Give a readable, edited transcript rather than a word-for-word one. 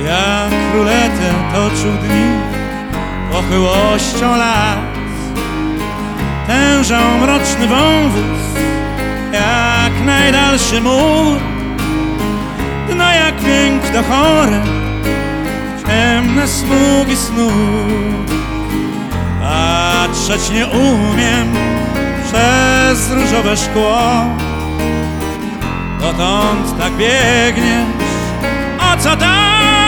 Jak ruletę toczył dni pochyłością lat. Tężał mroczny wąwóz jak najdalszy mur. Dno jak piękno chore, ciemne smugi snu. Patrzeć nie umiem przez różowe szkło. Dotąd tak biegniesz, o co tam?